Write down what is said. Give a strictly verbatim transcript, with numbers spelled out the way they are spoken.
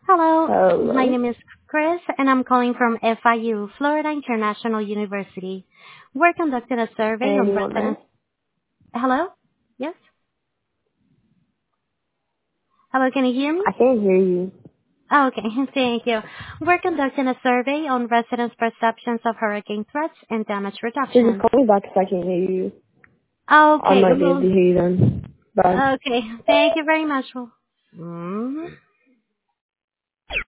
Hello, my Hello. name is Chris, and I'm calling from F I U, Florida International University. We're conducting a survey on Anyone there? residents. Hello? Yes? Hello, can you hear me? I can't hear you. Oh, okay, thank you. We're conducting a survey on residents' perceptions of hurricane threats and damage So just reduction. call me back if I can't hear you. I Okay, might be able well, to hear you then. Bye. okay, thank you very much. Mm.